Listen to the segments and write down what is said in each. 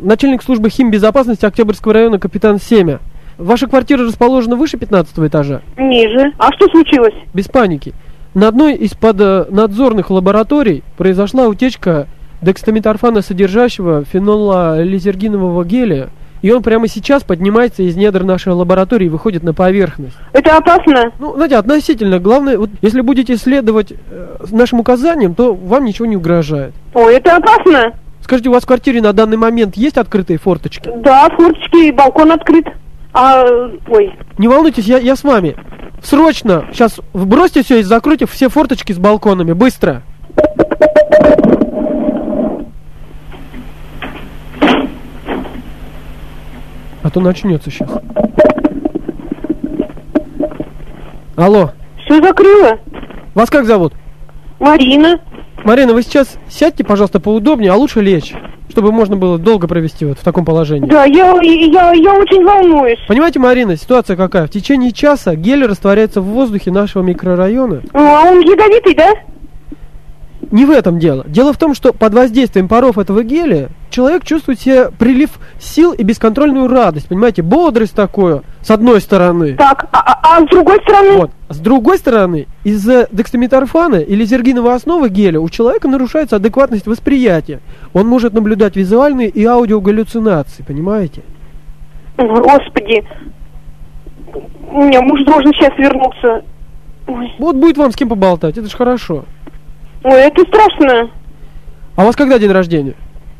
начальник службы химбезопасности Октябрьского района, капитан Семя. Ваша квартира расположена выше 15 этажа? Ниже. А что случилось? Без паники. На одной из поднадзорных лабораторий произошла утечка дексаметорфана, содержащего фенолализергинового геля, и он прямо сейчас поднимается из недр нашей лаборатории и выходит на поверхность. Это опасно? Ну, знаете, относительно. Главное, вот, если будете следовать нашим указаниям, то вам ничего не угрожает. Ой, это опасно? Скажите, у вас в квартире на данный момент есть открытые форточки? Да, форточки, балкон открыт. Ой. Не волнуйтесь, я с вами. Срочно, сейчас бросьте все и закройте все форточки с балконами, быстро. А то начнется сейчас. Алло. Все закрыла? Вас как зовут? Марина. Марина, вы сейчас сядьте, пожалуйста, поудобнее, а лучше лечь, чтобы можно было долго провести вот в таком положении. Да, я очень волнуюсь. Понимаете, Марина, ситуация какая? В течение часа гель растворяется в воздухе нашего микрорайона. А он ядовитый, да? Не в этом дело. Дело в том, что под воздействием паров этого геля человек чувствует себе прилив сил и бесконтрольную радость. Понимаете, бодрость такую, с одной стороны. Так, а с другой стороны? Вот. С другой стороны, из-за дексаметорфана и лизергиновой основы геля у человека нарушается адекватность восприятия. Он может наблюдать визуальные и аудиогаллюцинации, понимаете? Господи. У меня муж должен сейчас вернуться. Ой. Вот будет вам с кем поболтать, это ж хорошо. Ой, это страшно. А у вас когда день рождения?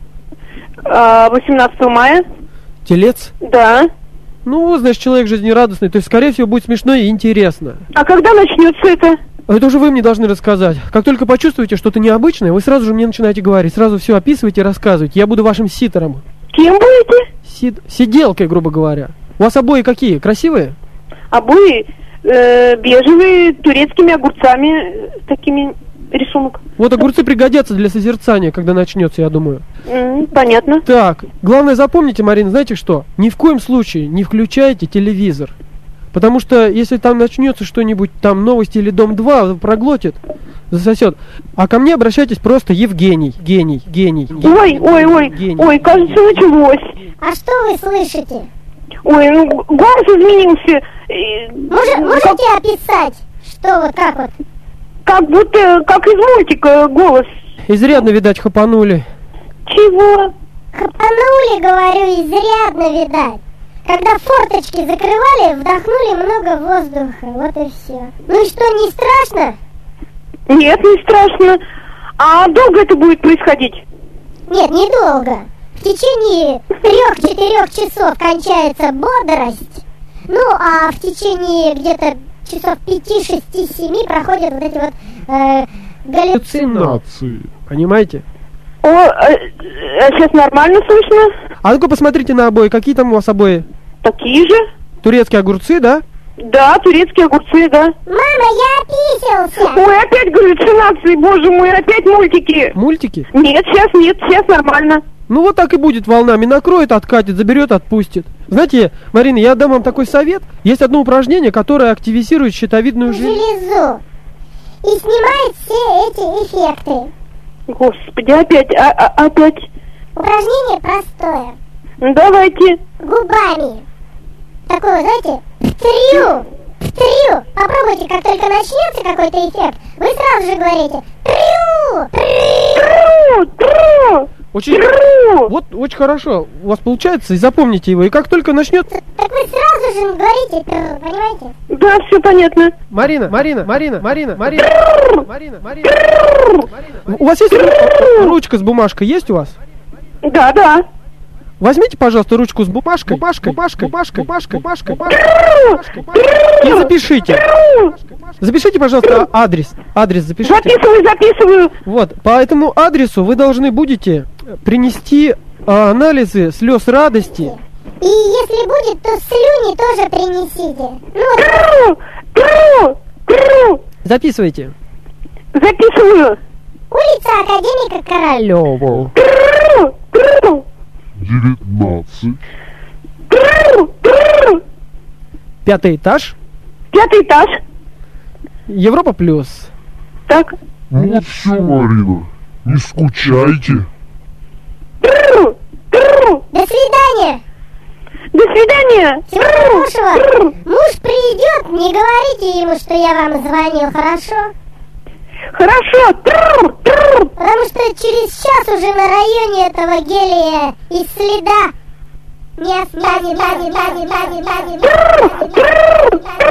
18 мая. Телец? Да. Ну, значит, человек жизнерадостный, то есть, скорее всего, будет смешно и интересно. А когда начнется это? Это уже вы мне должны рассказать. Как только почувствуете что-то необычное, вы сразу же мне начинаете говорить, сразу все описывайте и рассказывайте. Я буду вашим ситером. Кем будете? Сиделкой, грубо говоря. У вас обои какие? Красивые? Обои бежевые, турецкими огурцами, такими рисунок. Вот огурцы пригодятся для созерцания, когда начнется, я думаю. Понятно. Так, главное запомните, Марина, знаете что? Ни в коем случае не включайте телевизор. Потому что если там начнется что-нибудь, там новости или Дом-2, проглотит, засосет. А ко мне обращайтесь просто Евгений. Гений. Ой, кажется, началось. А что вы слышите? Ой, ну голос изменился. Можете описать, что вот как вот? Как будто, как из мультика голос. Изрядно, видать, хапанули. Чего? Хапанули, говорю, изрядно, видать. Когда форточки закрывали, вдохнули много воздуха, вот и все. Ну и что, не страшно? Нет, не страшно. А долго это будет происходить? Нет, недолго. В течение 3-4 часов кончается бодрость. Ну, а в течение где-то часов 5-6-7 проходят вот эти вот галлюцинации. Понимаете? Сейчас нормально слышно? А ну-ка посмотрите на обои. Какие там у вас обои? Такие же. Турецкие огурцы, да? Да, турецкие огурцы, да. Мама, я описался! Ой, опять галлюцинации, боже мой, опять мультики. Мультики? Нет, сейчас нормально. Ну вот так и будет волнами. Накроет, откатит, заберет, отпустит. Знаете, Марина, я дам вам такой совет. Есть одно упражнение, которое активизирует щитовидную железу. И снимает все эти эффекты. Господи, опять. Упражнение простое. Давайте. Губами. Такое, знаете, трю. Попробуйте, как только начнется какой-то эффект, вы сразу же говорите трю. Очень хорошо. У вас получается, и запомните его. И как только начнется... Так вы сразу же говорите трю, понимаете? Да, все понятно. Марина. У вас есть ручка с бумажкой? Есть у вас? Да. Возьмите, пожалуйста, ручку с бумажкой. И запишите. Запишите, пожалуйста, адрес. Адрес запишите. Записываю. Вот, по этому адресу вы должны будете принести анализы слез радости. И если будет, то слюни тоже принесите. Записывайте. Записываю. Улица Академика Королёва. 19. 5-й этаж. 5-й этаж. Европа плюс. Так. Ну все, Марина, не скучайте. До свидания. Всего хорошего. Муж придет, не говорите ему, что я вам звонил, хорошо? Хорошо. Потому что через час уже на районе этого гелия и следа не останется.